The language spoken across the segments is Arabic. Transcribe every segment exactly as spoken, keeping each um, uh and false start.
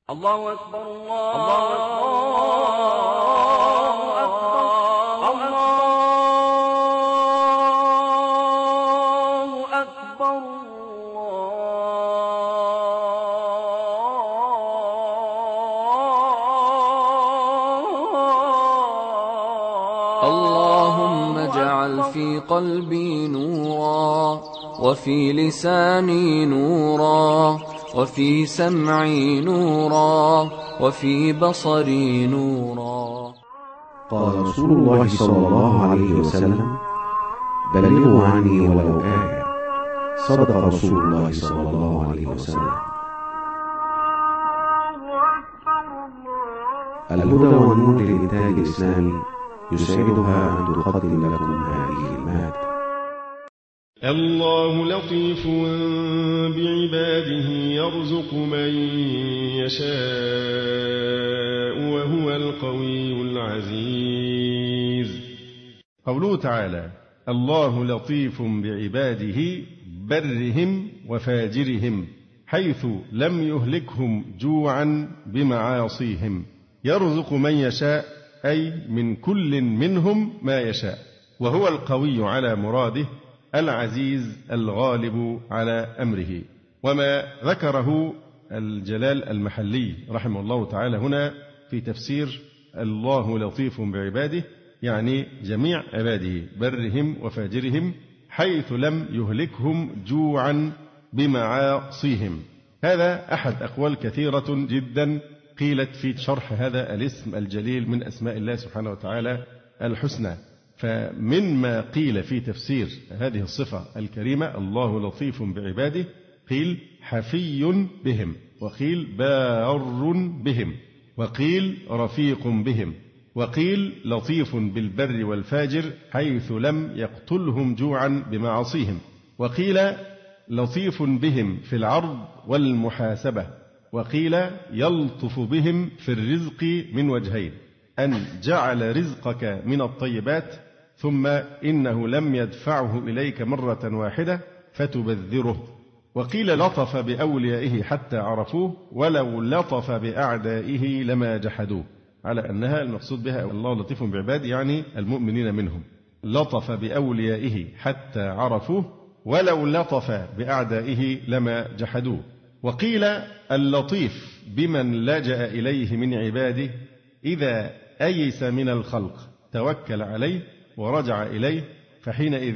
الله أكبر الله أكبر الله أكبر اللهم اجعل في قلبي نورا، وفي لساني نورا، وفي سمعي نورا، وفي بصري نورا. قال رسول الله صلى الله عليه وسلم: بلغوا عني ولو آية. صدق رسول الله صلى الله عليه وسلم. الهدى والنور للإنتاج الإسلامي يسعدها أن تقدم لكم هذه المادة. الله لطيف بعباده يرزق من يشاء وهو القوي العزيز. قوله تعالى: الله لطيف بعباده برهم وفاجرهم حيث لم يهلكهم جوعا بمعاصيهم. يرزق من يشاء أي من كل منهم ما يشاء، وهو القوي على مراده العزيز الغالب على أمره. وما ذكره الجلال المحلي رحمه الله تعالى هنا في تفسير الله لطيف بعباده، يعني جميع عباده برهم وفاجرهم حيث لم يهلكهم جوعا بمعاصيهم. هذا أحد أقوال كثيرة جدا قيلت في شرح هذا الاسم الجليل من أسماء الله سبحانه وتعالى الحسنى. فمن ما قيل في تفسير هذه الصفة الكريمة الله لطيف بعباده، قيل حفي بهم، وقيل بار بهم، وقيل رفيق بهم، وقيل لطيف بالبر والفاجر حيث لم يقتلهم جوعا بمعاصيهم، وقيل لطيف بهم في العرض والمحاسبة، وقيل يلطف بهم في الرزق من وجهين: أن جعل رزقك من الطيبات ثم إنه لم يدفعه إليك مرة واحدة فتبذره. وقيل لطف بأوليائه حتى عرفوه ولو لطف بأعدائه لما جحدوه، على أنها المقصود بها الله لطيف بعباده يعني المؤمنين منهم. لطف بأوليائه حتى عرفوه ولو لطف بأعدائه لما جحدوه. وقيل اللطيف بمن لجأ إليه من عباده إذا أيس من الخلق توكل عليه ورجع إليه فحينئذ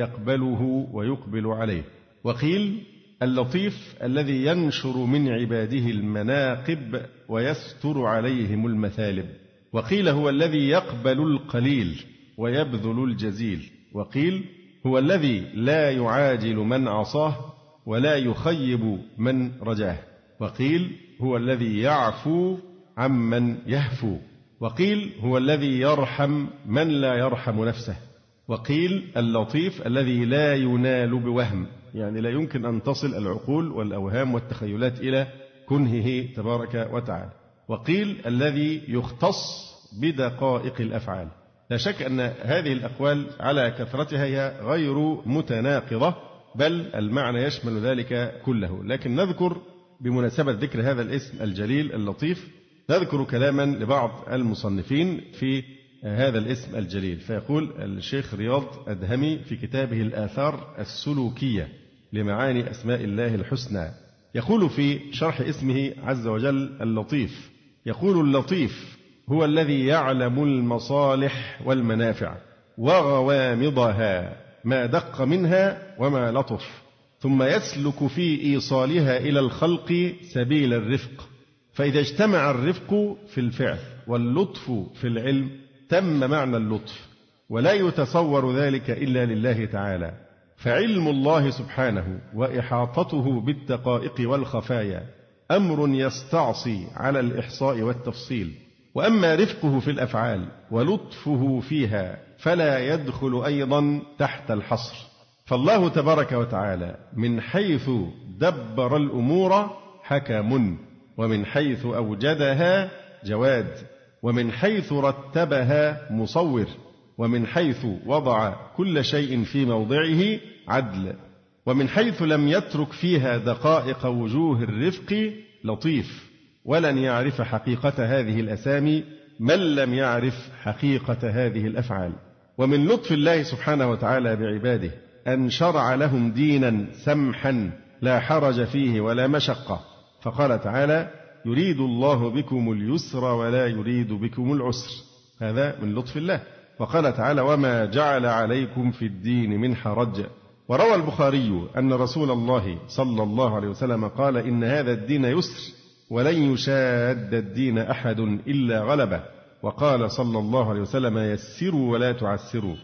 يقبله ويقبل عليه. وقيل اللطيف الذي ينشر من عباده المناقب ويستر عليهم المثالب. وقيل هو الذي يقبل القليل ويبذل الجزيل. وقيل هو الذي لا يعاجل من عصاه ولا يخيب من رجاه. وقيل هو الذي يعفو عمن يهفو. وقيل هو الذي يرحم من لا يرحم نفسه. وقيل اللطيف الذي لا ينال بوهم، يعني لا يمكن أن تصل العقول والأوهام والتخيلات إلى كنهه تبارك وتعالى. وقيل الذي يختص بدقائق الأفعال. لا شك أن هذه الأقوال على كثرتها هي غير متناقضة، بل المعنى يشمل ذلك كله. لكن نذكر بمناسبة ذكر هذا الاسم الجليل اللطيف، نذكر كلاما لبعض المصنفين في هذا الاسم الجليل. فيقول الشيخ رياض أدهمي في كتابه الآثار السلوكية لمعاني أسماء الله الحسنى، يقول في شرح اسمه عز وجل اللطيف، يقول اللطيف هو الذي يعلم المصالح والمنافع وغوامضها ما دق منها وما لطف، ثم يسلك في إيصالها إلى الخلق سبيل الرفق. فإذا اجتمع الرفق في الفعل واللطف في العلم تم معنى اللطف، ولا يتصور ذلك إلا لله تعالى. فعلم الله سبحانه وإحاطته بالدقائق والخفايا أمر يستعصي على الإحصاء والتفصيل. وأما رفقه في الأفعال ولطفه فيها فلا يدخل أيضا تحت الحصر. فالله تبارك وتعالى من حيث دبر الأمور حكم، ومن حيث أوجدها جواد، ومن حيث رتبها مصور، ومن حيث وضع كل شيء في موضعه عدل، ومن حيث لم يترك فيها دقائق وجوه الرفق لطيف، ولن يعرف حقيقة هذه الأسامي من لم يعرف حقيقة هذه الأفعال. ومن لطف الله سبحانه وتعالى بعباده أن شرع لهم دينا سمحا لا حرج فيه ولا مشقة، فقال تعالى: يريد الله بكم اليسر ولا يريد بكم العسر. هذا من لطف الله. وقال تعالى: وما جعل عليكم في الدين من حرج. وروى البخاري أن رسول الله صلى الله عليه وسلم قال: إن هذا الدين يسر ولن يشاد الدين أحد إلا غلبه. وقال صلى الله عليه وسلم: يسروا ولا تعسروا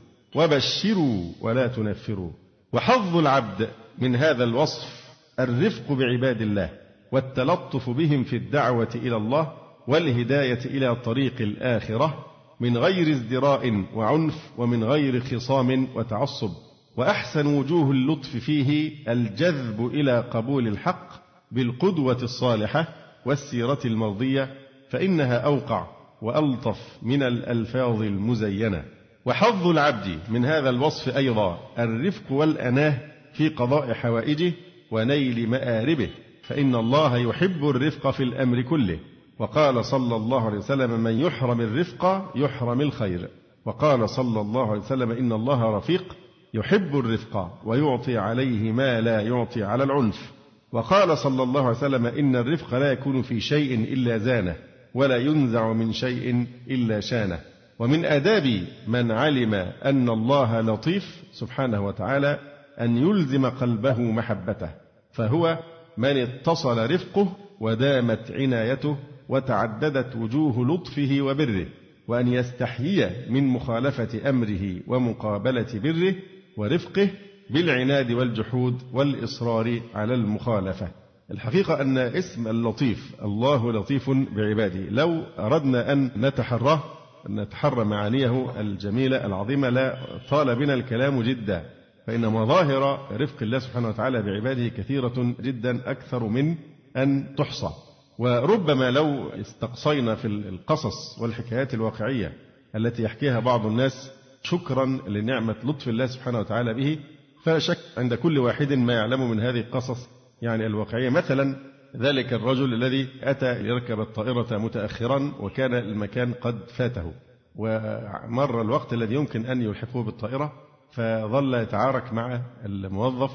وبشروا ولا تنفروا. وحظ العبد من هذا الوصف الرفق بعباد الله والتلطف بهم في الدعوة إلى الله والهداية إلى طريق الآخرة من غير ازدراء وعنف ومن غير خصام وتعصب. وأحسن وجوه اللطف فيه الجذب إلى قبول الحق بالقدوة الصالحة والسيرة المرضية، فإنها أوقع وألطف من الألفاظ المزينة. وحظ العبد من هذا الوصف أيضا الرفق والأناه في قضاء حوائجه ونيل مآربه، فإن الله يحب الرفق في الأمر كله. وقال صلى الله عليه وسلم: من يحرم الرفق يحرم الخير. وقال صلى الله عليه وسلم: إن الله رفيق يحب الرفق ويعطي عليه ما لا يعطي على العنف. وقال صلى الله عليه وسلم: إن الرفق لا يكون في شيء إلا زانه ولا ينزع من شيء إلا شانه. ومن آداب من علم أن الله لطيف سبحانه وتعالى أن يلزم قلبه محبته، فهو من اتصل رفقه ودامت عنايته وتعددت وجوه لطفه وبره، وأن يستحيي من مخالفة أمره ومقابلة بره ورفقه بالعناد والجحود والإصرار على المخالفة. الحقيقة أن اسم اللطيف الله لطيف بعباده لو أردنا أن نتحراه نتحرى معانيه الجميلة العظيمة لا طال بنا الكلام جدا، فإن مظاهر رفق الله سبحانه وتعالى بعباده كثيرة جدا أكثر من أن تحصى. وربما لو استقصينا في القصص والحكايات الواقعية التي يحكيها بعض الناس شكرا لنعمة لطف الله سبحانه وتعالى به، فلا شك عند كل واحد ما يعلم من هذه القصص يعني الواقعية. مثلا ذلك الرجل الذي أتى ليركب الطائرة متأخرا وكان المكان قد فاته، ومر الوقت الذي يمكن أن يلحقه بالطائرة، فظل يتعارك مع الموظف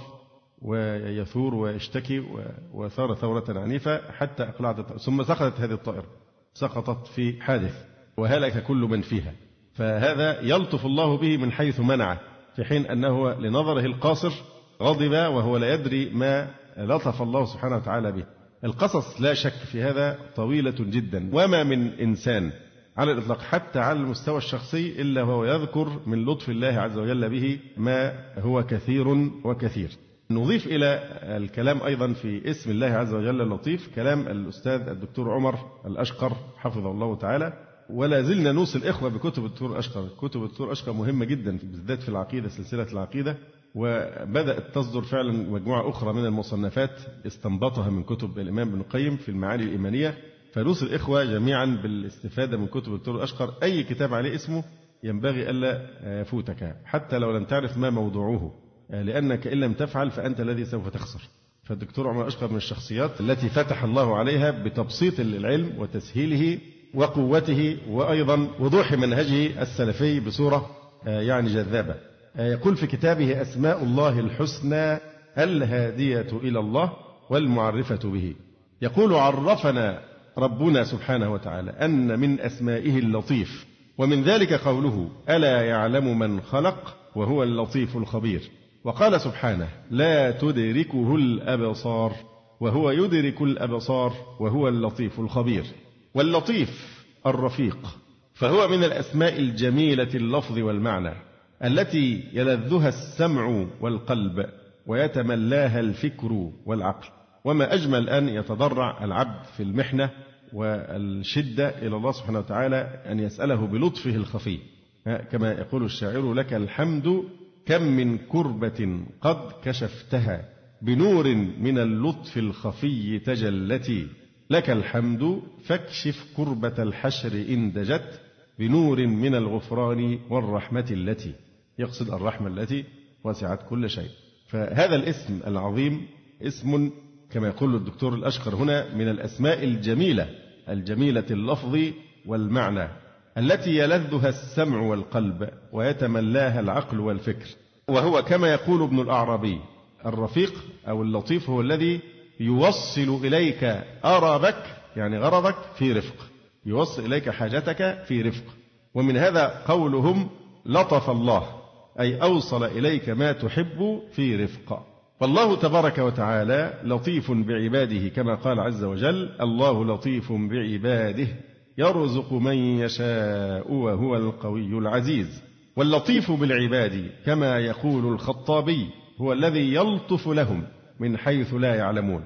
ويثور ويشتكي وثار ثورة عنيفة حتى أقلعت الطائرة، ثم سقطت هذه الطائرة، سقطت في حادث وهلك كل من فيها. فهذا يلطف الله به من حيث منعه، في حين أنه لنظره القاصر غضب وهو لا يدري ما لطف الله سبحانه وتعالى به. القصص لا شك في هذا طويلة جدا، وما من إنسان على الإطلاق حتى على المستوى الشخصي إلا وهو يذكر من لطف الله عز وجل به ما هو كثير وكثير. نضيف إلى الكلام أيضا في اسم الله عز وجل اللطيف كلام الأستاذ الدكتور عمر الأشقر حفظه الله تعالى، ولا زلنا نوصي الإخوة بكتب الدكتور الأشقر. كتب الدكتور الأشقر مهمة جدا بالذات في العقيدة، سلسلة العقيدة، وبدأت تصدر فعلا مجموعة أخرى من المصنفات استنبطها من كتب الإمام ابن القيم في المعاني الإيمانية. فنوصي الإخوة جميعا بالاستفادة من كتب الدكتور الأشقر. أي كتاب عليه اسمه ينبغي ألا يفوتك حتى لو لم تعرف ما موضوعه، لأنك إن لم تفعل فأنت الذي سوف تخسر. فالدكتور عمر الأشقر من الشخصيات التي فتح الله عليها بتبسيط العلم وتسهيله وقوته وأيضا وضوح منهجه السلفي بصورة يعني جذابة. يقول في كتابه: أسماء الله الحسنى الهادية إلى الله والمعرفة به. يقول: عرفنا ربنا سبحانه وتعالى أن من أسمائه اللطيف، ومن ذلك قوله: ألا يعلم من خلق وهو اللطيف الخبير. وقال سبحانه: لا تدركه الأبصار وهو يدرك الأبصار وهو اللطيف الخبير. واللطيف الرفيق، فهو من الأسماء الجميلة اللفظ والمعنى التي يلذها السمع والقلب ويتملاها الفكر والعقل. وما أجمل أن يتضرع العبد في المحنة والشدة إلى الله سبحانه وتعالى أن يسأله بلطفه الخفي، كما يقول الشاعر: لك الحمد كم من كربة قد كشفتها بنور من اللطف الخفي تجلتي. لك الحمد فاكشف كربة الحشر إن دجت بنور من الغفران والرحمة التي، يقصد الرحمة التي وسعت كل شيء. فهذا الاسم العظيم اسم كما يقول الدكتور الأشقر هنا من الأسماء الجميلة الجميلة اللفظ والمعنى التي يلذها السمع والقلب ويتملاها العقل والفكر. وهو كما يقول ابن الأعرابي الرفيق أو اللطيف هو الذي يوصل إليك أربك يعني غرضك في رفق، يوصل إليك حاجتك في رفق. ومن هذا قولهم لطف الله أي أوصل إليك ما تحب في رفق. فالله تبارك وتعالى لطيف بعباده كما قال عز وجل الله لطيف بعباده يرزق من يشاء وهو القوي العزيز. واللطيف بالعباد كما يقول الخطابي هو الذي يلطف لهم من حيث لا يعلمون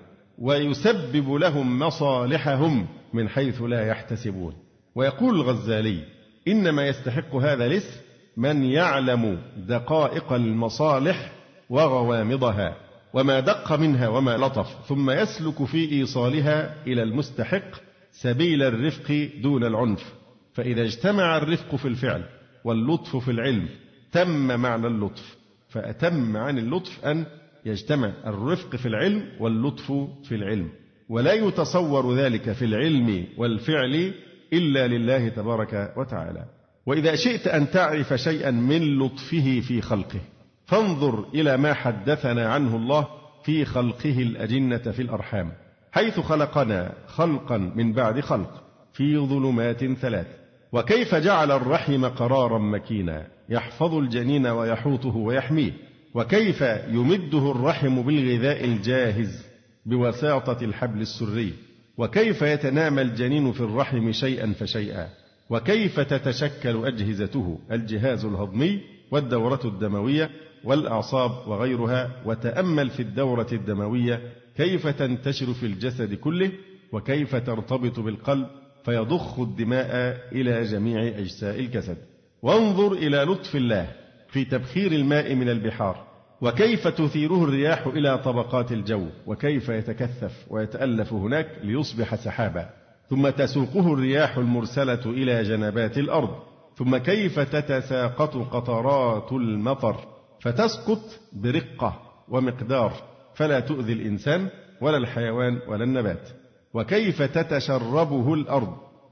ويسبب لهم مصالحهم من حيث لا يحتسبون. ويقول الغزالي إنما يستحق هذا الاسم من يعلم دقائق المصالح وغوامضها وما دق منها وما لطف ثم يسلك في إيصالها إلى المستحق سبيل الرفق دون العنف. فإذا اجتمع الرفق في الفعل واللطف في العلم تم معنى اللطف. فأتم عن اللطف أن يجتمع الرفق في العلم واللطف في العلم، ولا يتصور ذلك في العلم والفعل إلا لله تبارك وتعالى. وإذا شئت أن تعرف شيئا من لطفه في خلقه فانظر إلى ما حدثنا عنه الله في خلقه الأجنة في الأرحام، حيث خلقنا خلقا من بعد خلق في ظلمات ثلاث، وكيف جعل الرحم قرارا مكينا يحفظ الجنين ويحوطه ويحميه، وكيف يمده الرحم بالغذاء الجاهز بواسطة الحبل السري، وكيف يتنامى الجنين في الرحم شيئا فشيئا، وكيف تتشكل أجهزته الجهاز الهضمي والدورة الدموية والأعصاب وغيرها. وتأمل في الدورة الدموية كيف تنتشر في الجسد كله وكيف ترتبط بالقلب فيضخ الدماء إلى جميع أجزاء الجسد. وانظر إلى لطف الله في تبخير الماء من البحار وكيف تثيره الرياح إلى طبقات الجو وكيف يتكثف ويتألف هناك ليصبح سحابا، ثم تسوقه الرياح المرسلة إلى جنبات الأرض، ثم كيف تتساقط قطرات المطر فتسقط برقة ومقدار فلا تؤذي الإنسان ولا الحيوان ولا النبات، وكيف تتشربه الأرض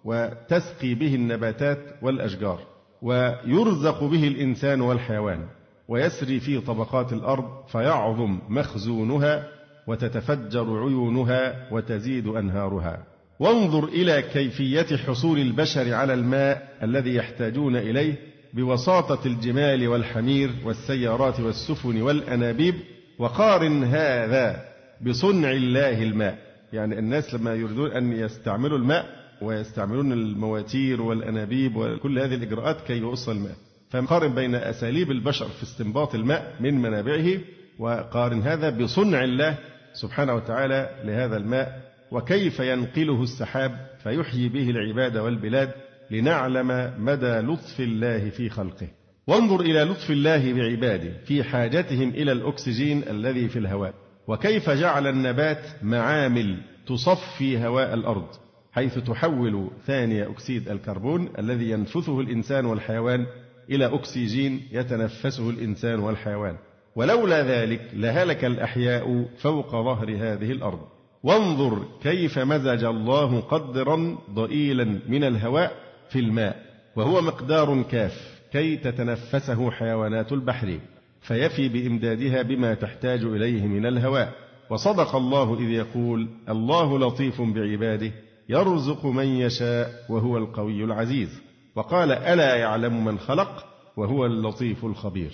وتسقي به النباتات والأشجار، ويرزق به الإنسان والحيوان، ويسري في طبقات الأرض فيعظم مخزونها وتتفجر عيونها وتزيد أنهارها. وانظر إلى كيفية حصول البشر على الماء الذي يحتاجون إليه بوساطة الجمال والحمير والسيارات والسفن والأنابيب، وقارن هذا بصنع الله الماء. يعني الناس لما يريدون أن يستعملوا الماء ويستعملون المواتير والأنابيب وكل هذه الإجراءات كي يوصل الماء، فقارن بين أساليب البشر في استنباط الماء من منابعه وقارن هذا بصنع الله سبحانه وتعالى لهذا الماء، وكيف ينقله السحاب فيحيي به العباد والبلاد لنعلم مدى لطف الله في خلقه. وانظر إلى لطف الله بعباده في حاجتهم إلى الأكسجين الذي في الهواء، وكيف جعل النبات معامل تصفي هواء الأرض حيث تحول ثاني أكسيد الكربون الذي ينفثه الإنسان والحيوان إلى أكسجين يتنفسه الإنسان والحيوان، ولولا ذلك لهلك الأحياء فوق ظهر هذه الأرض. وانظر كيف مزج الله قدرا ضئيلا من الهواء في الماء وهو مقدار كاف كي تتنفسه حيوانات البحر فيفي بإمدادها بما تحتاج إليه من الهواء. وصدق الله إذ يقول الله لطيف بعباده يرزق من يشاء وهو القوي العزيز، وقال ألا يعلم من خلق وهو اللطيف الخبير.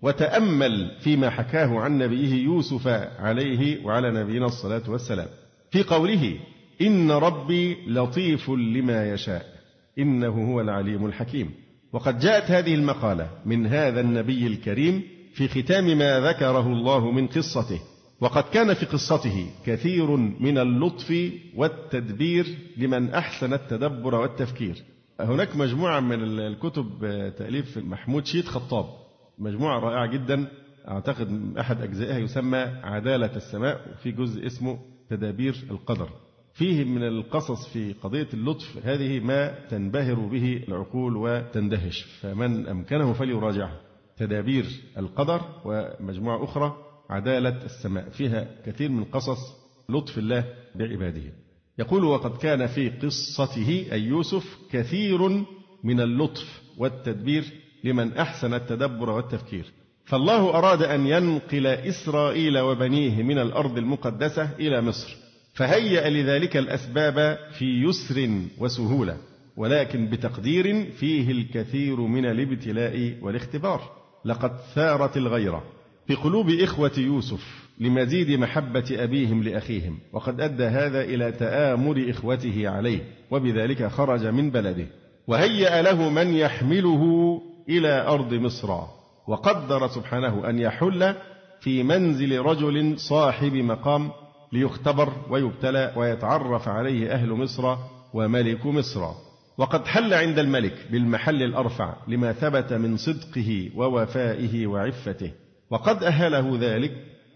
وتأمل فيما حكاه عن نبيه يوسف عليه وعلى نبينا الصلاة والسلام في قوله إن ربي لطيف لما يشاء إنه هو العليم الحكيم. وقد جاءت هذه المقالة من هذا النبي الكريم في ختام ما ذكره الله من قصته، وقد كان في قصته كثير من اللطف والتدبير لمن أحسن التدبر والتفكير. هناك مجموعة من الكتب تأليف محمود شيد خطاب، مجموعة رائعة جدا، أعتقد أحد أجزائها يسمى عدالة السماء، وفي جزء اسمه تدابير القدر. فيه من القصص في قضية اللطف هذه ما تنبهر به العقول وتندهش، فمن أمكنه فليراجعها. تدابير القدر، ومجموعة أخرى عدالة السماء، فيها كثير من قصص لطف الله بعباده. يقول: وقد كان في قصته أي يوسف كثير من اللطف والتدبير لمن أحسن التدبر والتفكير، فالله أراد أن ينقل إسرائيل وبنيه من الأرض المقدسة إلى مصر، فهيأ لذلك الأسباب في يسر وسهولة، ولكن بتقدير فيه الكثير من الابتلاء والاختبار. لقد ثارت الغيرة في قلوب إخوة يوسف لمزيد محبة أبيهم لأخيهم، وقد أدى هذا إلى تآمر إخوته عليه، وبذلك خرج من بلده، وهيأ له من يحمله إلى أرض مصر، وقدر سبحانه أن يحل في منزل رجل صاحب مقام ليختبر ويبتلى ويتعرف عليه أهل مصر وملك مصر. وقد حل عند الملك بالمحل الأرفع لما ثبت من صدقه ووفائه وعفته، وقد أهله ذلك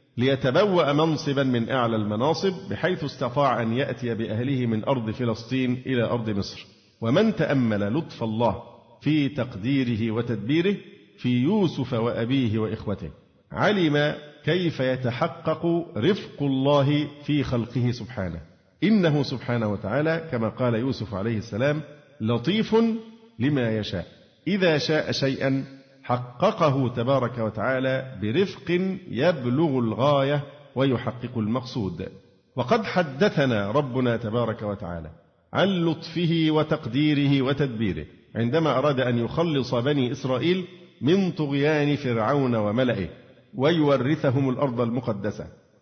ليتبوأ منصبا من أعلى المناصب، بحيث استطاع أن يأتي بأهله من أرض فلسطين إلى أرض مصر. ومن تأمل لطف الله في تقديره وتدبيره في يوسف وأبيه وإخوته علم كيف يتحقق رفق الله في خلقه سبحانه. إنه سبحانه وتعالى كما قال يوسف عليه السلام: لطيف لما يشاء، إذا شاء شيئا حققه تبارك وتعالى برفق يبلغ الغاية ويحقق المقصود. وقد حدثنا ربنا تبارك وتعالى عن لطفه وتقديره وتدبيره عندما أراد أن يخلص بني إسرائيل من طغيان فرعون وملئه، ويورثهم الأرض المقدسة،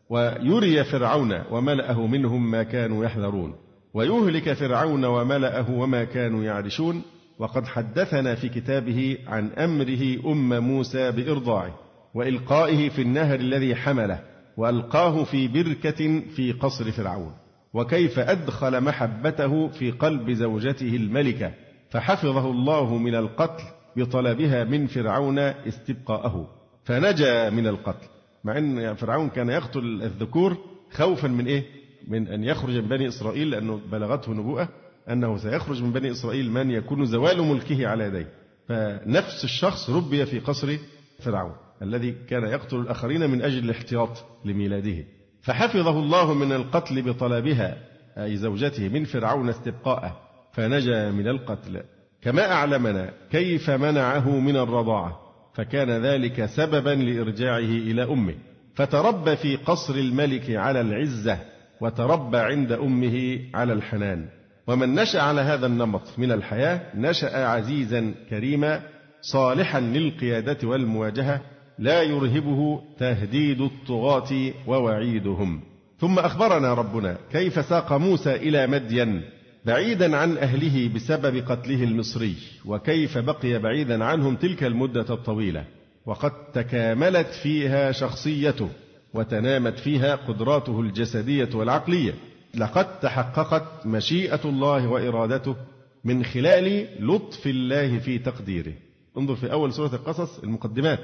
ويري فرعون وملئه منهم ما كانوا يحذرون، ويهلك فرعون وملئه وما كانوا يعرشون. وقد حدثنا في كتابه عن أمره أم موسى بإرضاعه، وإلقائه في النهر الذي حمله، وألقاه في بركة في قصر فرعون، وكيف أدخل محبته في قلب زوجته الملكة، فحفظه الله من القتل بطلبها من فرعون استبقاءه، فنجا من القتل، مع أن فرعون كان يقتل الذكور خوفا من إيه؟ من أن يخرج من بني إسرائيل، لأنه بلغته نبوءة أنه سيخرج من بني إسرائيل من يكون زوال ملكه على يديه. فنفس الشخص ربي في قصر فرعون الذي كان يقتل الآخرين من أجل الاحتياط لميلاده، فحفظه الله من القتل بطلبها أي زوجته من فرعون استبقاءه، فنجا من القتل. كما أعلمنا كيف منعه من الرضاعة، فكان ذلك سببا لإرجاعه إلى أمه، فتربى في قصر الملك على العزة، وتربى عند أمه على الحنان. ومن نشأ على هذا النمط من الحياة نشأ عزيزا كريما صالحا للقيادة والمواجهة، لا يرهبه تهديد الطغاة ووعيدهم. ثم أخبرنا ربنا كيف ساق موسى إلى مدين بعيدا عن أهله بسبب قتله المصري، وكيف بقي بعيدا عنهم تلك المدة الطويلة، وقد تكاملت فيها شخصيته وتنامت فيها قدراته الجسدية والعقلية. لقد تحققت مشيئة الله وإرادته من خلال لطف الله في تقديره. انظر في أول سورة القصص المقدمات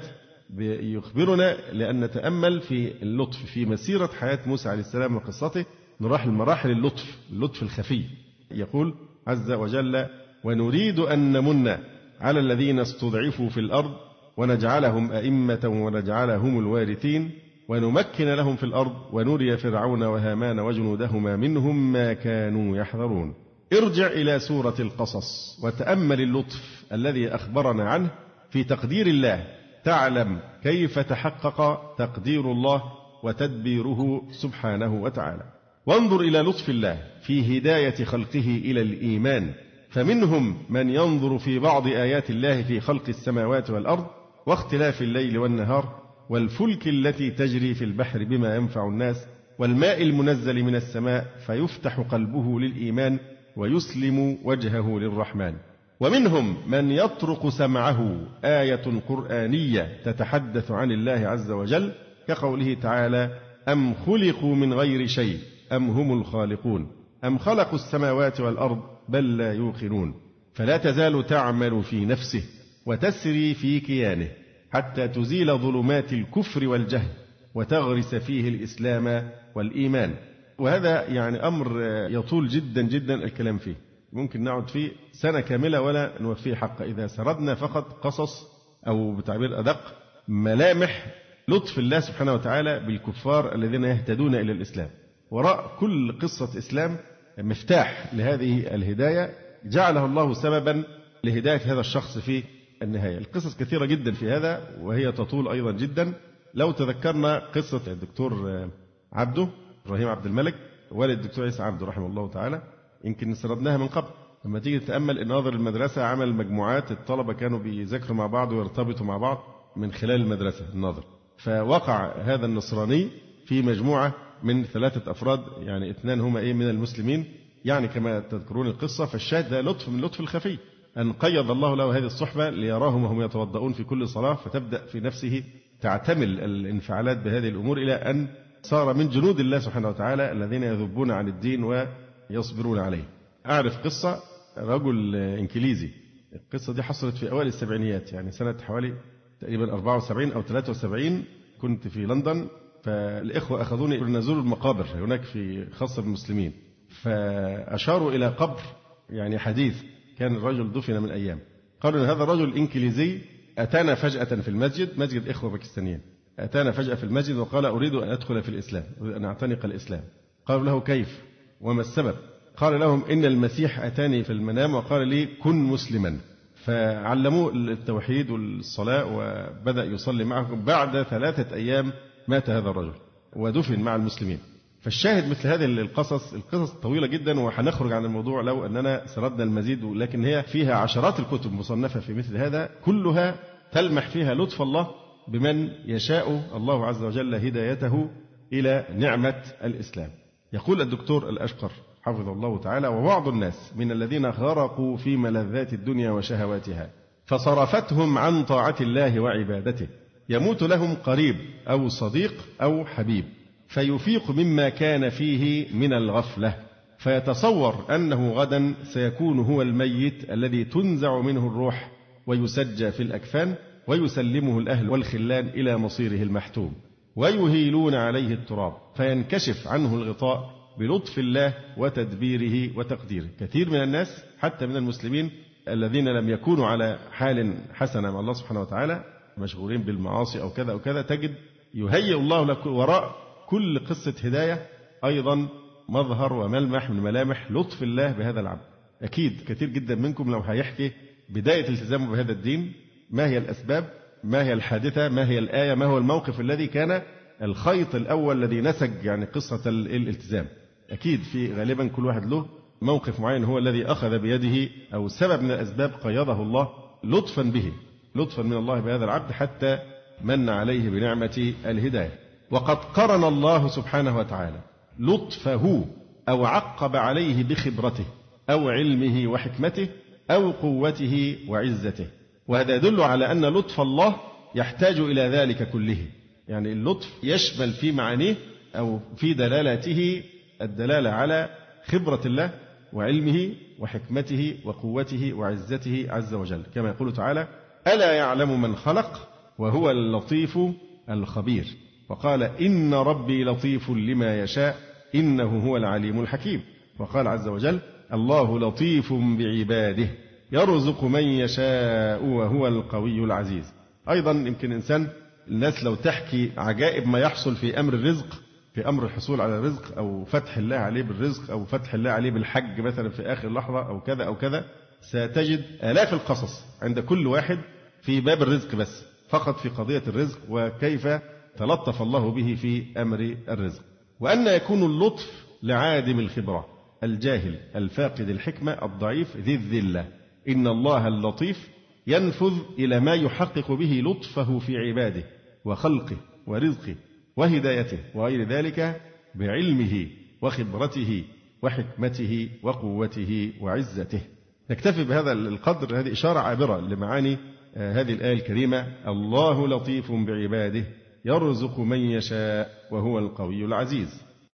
يخبرنا لأن نتأمل في اللطف في مسيرة حياة موسى عليه السلام وقصته، نراح المراحل اللطف اللطف الخفي. يقول عز وجل: ونريد أن نمن على الذين استضعفوا في الأرض ونجعلهم أئمة ونجعلهم الوارثين ونمكن لهم في الأرض ونري فرعون وهامان وجنودهما منهم ما كانوا يحذرون. ارجع إلى سورة القصص وتأمل اللطف الذي أخبرنا عنه في تقدير الله، تعلم كيف تحقق تقدير الله وتدبيره سبحانه وتعالى. وانظر إلى لطف الله في هداية خلقه إلى الإيمان، فمنهم من ينظر في بعض آيات الله في خلق السماوات والأرض واختلاف الليل والنهار والفلك التي تجري في البحر بما ينفع الناس والماء المنزل من السماء، فيفتح قلبه للإيمان ويسلم وجهه للرحمن. ومنهم من يطرق سمعه آية قرآنية تتحدث عن الله عز وجل، كقوله تعالى: أم خلقوا من غير شيء أم هم الخالقون أم خلقوا السماوات والأرض بل لا يوقنون. فلا تزال تعمل في نفسه وتسري في كيانه حتى تزيل ظلمات الكفر والجهل وتغرس فيه الإسلام والإيمان. وهذا يعني أمر يطول جدا جدا الكلام فيه، ممكن نقعد فيه سنة كاملة ولا نوفيه حق، إذا سردنا فقط قصص أو بتعبير أدق ملامح لطف الله سبحانه وتعالى بالكفار الذين يهتدون إلى الإسلام. وراء كل قصة إسلام مفتاح لهذه الهداية جعله الله سببا لهداية هذا الشخص في النهاية. القصص كثيرة جدا في هذا وهي تطول أيضا جدا. لو تذكرنا قصة الدكتور عبده إبراهيم عبد الملك والد الدكتور عيسى عبده رحمه الله تعالى، يمكن سردناها من قبل. لما تيجي تتأمل إن ناظر المدرسة عمل مجموعات الطلبة كانوا بيذاكروا مع بعض ويرتبطوا مع بعض من خلال المدرسة الناظر، فوقع هذا النصراني في مجموعة من ثلاثة أفراد، يعني اثنان هما إيه من المسلمين، يعني كما تذكرون القصة. فالشاهد ده لطف من لطف الخفي أن قيض الله له هذه الصحبة ليراهم وهم يتوضؤون في كل صلاة، فتبدأ في نفسه تعتمل الانفعالات بهذه الأمور إلى أن صار من جنود الله سبحانه وتعالى الذين يذبون عن الدين ويصبرون عليه. أعرف قصة رجل إنجليزي، القصة دي حصلت في أوائل السبعينيات، يعني سنة حوالي تقريبا أربعة وسبعين أو ثلاثة وسبعين. كنت في لندن، فالإخوة أخذوني نزور المقابر هناك في خاصة بالمسلمين، فأشاروا إلى قبر يعني حديث كان الرجل دفن من أيام. قالوا أن هذا الرجل الإنجليزي أتانا فجأة في المسجد، مسجد إخوة باكستانيين، أتانا فجأة في المسجد وقال أريد أن أدخل في الإسلام، أريد أن أعتنق الإسلام. قالوا له كيف وما السبب؟ قال لهم إن المسيح أتاني في المنام وقال لي كن مسلما، فعلموه التوحيد والصلاة وبدأ يصلي معهم. بعد ثلاثة أيام مات هذا الرجل ودفن مع المسلمين. فالشاهد مثل هذه القصص، القصص طويلة جدا وحنخرج عن الموضوع لو أننا سردنا المزيد، لكن هي فيها عشرات الكتب مصنفة في مثل هذا، كلها تلمح فيها لطف الله بمن يشاء الله عز وجل هدايته إلى نعمة الإسلام. يقول الدكتور الأشقر حفظه الله تعالى: وبعض الناس من الذين غرقوا في ملذات الدنيا وشهواتها فصرفتهم عن طاعة الله وعبادته، يموت لهم قريب أو صديق أو حبيب، فيفيق مما كان فيه من الغفلة، فيتصور أنه غدا سيكون هو الميت الذي تنزع منه الروح ويسجى في الأكفان ويسلمه الأهل والخلان إلى مصيره المحتوم، ويهيلون عليه التراب فينكشف عنه الغطاء بلطف الله وتدبيره وتقديره. كثير من الناس حتى من المسلمين الذين لم يكونوا على حال حسنة مع الله سبحانه وتعالى، مشغولين بالمعاصي أو كذا أو كذا، تجد يهيئ الله لك وراء كل قصة هداية أيضا مظهر وملمح من ملامح لطف الله بهذا العبد. أكيد كثير جدا منكم لو هيحكي بداية التزامه بهذا الدين، ما هي الأسباب، ما هي الحادثة، ما هي الآية، ما هو الموقف الذي كان الخيط الأول الذي نسج يعني قصة الالتزام. أكيد في غالبا كل واحد له موقف معين هو الذي أخذ بيده أو سبب من الأسباب قيضه الله لطفا به، لطفا من الله بهذا العبد حتى من عليه بنعمة الهداية. وقد قرن الله سبحانه وتعالى لطفه أو عقب عليه بخبرته أو علمه وحكمته أو قوته وعزته، وهذا يدل على أن لطف الله يحتاج إلى ذلك كله. يعني اللطف يشمل في معانيه أو في دلالاته الدلالة على خبرة الله وعلمه وحكمته وقوته وعزته عز وجل، كما يقول تعالى: ألا يعلم من خلق وهو اللطيف الخبير. وقال: إن ربي لطيف لما يشاء إنه هو العليم الحكيم. وقال عز وجل: الله لطيف بعباده يرزق من يشاء وهو القوي العزيز. أيضا يمكن إنسان الناس لو تحكي عجائب ما يحصل في أمر الرزق، في أمر الحصول على الرزق أو فتح الله عليه بالرزق أو فتح الله عليه بالحج مثلا في آخر لحظة أو كذا أو كذا، ستجد آلاف القصص عند كل واحد في باب الرزق بس، فقط في قضية الرزق وكيف تلطف الله به في أمر الرزق. وأن يكون اللطف لعادم الخبرة الجاهل الفاقد الحكمة الضعيف ذي الذلة. إن الله اللطيف ينفذ إلى ما يحقق به لطفه في عباده وخلقه ورزقه وهدايته وغير ذلك بعلمه وخبرته وحكمته وقوته وعزته. نكتفي بهذا القدر، هذه إشارة عابرة لمعاني هذه الآية الكريمة: الله لطيف بعباده يرزق من يشاء وهو القوي العزيز.